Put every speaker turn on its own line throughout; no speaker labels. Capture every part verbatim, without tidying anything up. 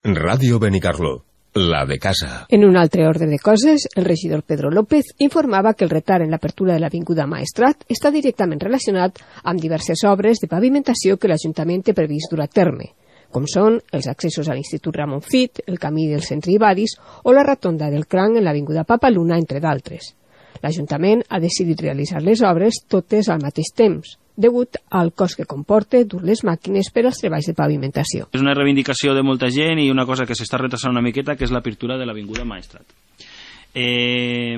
Ràdio Benicarló, la de casa.
En un altre ordre de coses, el regidor Pedro López informava que el retard en l'apertura de l'Avinguda Maestrat està directament relacionat amb diverses obres de pavimentació que l'Ajuntament té previst dur a terme, com són els accessos a l'Institut Ramon Fit, el camí del Centre Ibadis o la rotonda del Cranc en l'Avinguda Papaluna, entre d'altres. L'Ajuntament ha decidit realitzar les obres totes al mateix temps, degut al cost que comporta dur les màquines per als treballs de pavimentació.
És una reivindicació de molta gent i una cosa que s'està retrasant una miqueta, que és l'apertura de l'Avinguda Maestrat. Eh,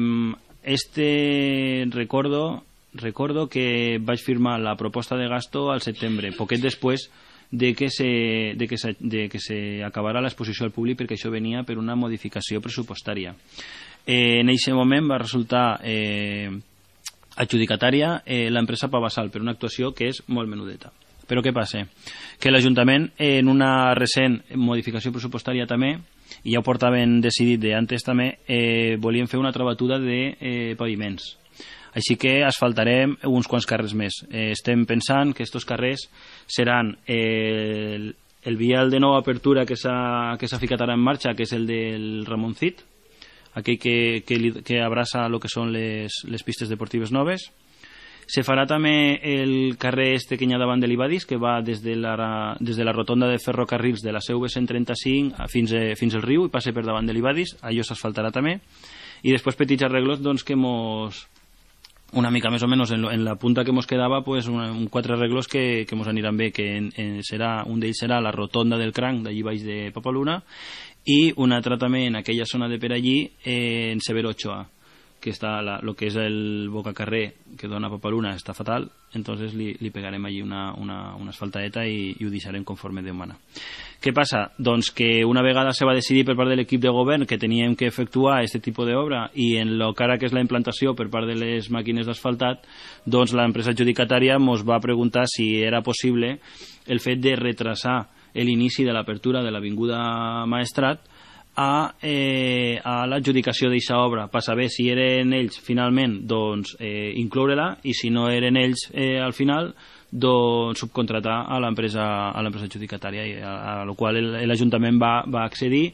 este recordo, recordo que vaig firmar la proposta de gasto al setembre, poquet després de que se, de que se, de que se acabara l'exposició al públic, perquè això venia per una modificació pressupostària. Eh, en aquest moment va resultar eh, adjudicatària eh, l'empresa Pavasal per una actuació que és molt menudeta. Però què passa? Que l'Ajuntament, en una recent modificació pressupostària també, i ja ho portaven decidit d'antes també, eh, volien fer una trebatuda de eh, paviments. Així que asfaltarem uns quants carrers més. Eh, estem pensant que aquests carrers seran eh, el, el vial de nova apertura que s'ha que s'ha ficat ara en marxa, que és el del Ramoncit, aquell que, que, que abraça el que són les, les pistes deportives noves. Se farà també el carrer este que hi ha davant de l'Ibadis, que va des de la, des de la rotonda de ferrocarrils de la C V cent trenta-cinc fins, a, fins al riu i passa per davant de l'Ibadis, allò s'asfaltarà també. I després petits arreglos doncs, que mos, una mica més o menys en, lo, en la punta que mos quedava, pues, un, un quatre arreglos que, que mos aniran bé, que en, en serà, un d'ells serà la rotonda del Cranc, d'allí baix de Papaluna, i un altre també en aquella zona de per allí, eh, en Severo Ochoa, que està la, lo que és el bocacarrer que dona a Papaluna està fatal, entonces li, li pegarem allí una, una, una asfaltadeta i, i ho deixarem conforme Déu mana. Què passa? Doncs que una vegada se va decidir per part de l'equip de govern que teníem que efectuar aquest tipus d'obra i en lo cara que és la implantació per part de les màquines d'asfaltat, doncs l'empresa adjudicatària ens va preguntar si era possible el fet de retrasar l'inici de l'apertura de l'Avinguda Maestrat a, eh, a l'adjudicació d'aquesta obra, per saber si eren ells finalment doncs, eh, incloure-la i si no eren ells eh, al final doncs, subcontratar a l'empresa a l'empresa adjudicatària, i a, a la qual l'Ajuntament va, va accedir,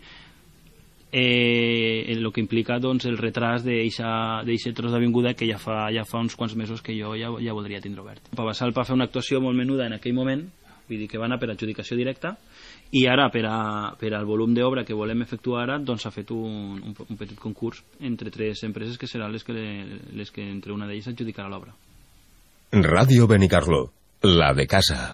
eh, el que implica doncs, el retras d'aquest tros d'avinguda que ja fa, ja fa uns quants mesos que jo ja, ja voldria tindre obert. Pavasal va fer una actuació molt menuda en aquell moment, vull dir que va anar per adjudicació directa, i ara per, a, per al volum d'obra que volem efectuar ara doncs s'ha fet un, un, un petit concurs entre tres empreses que seran les que, les que entre una d'elles adjudicarà l'obra.
Ràdio Benicarló, la de casa.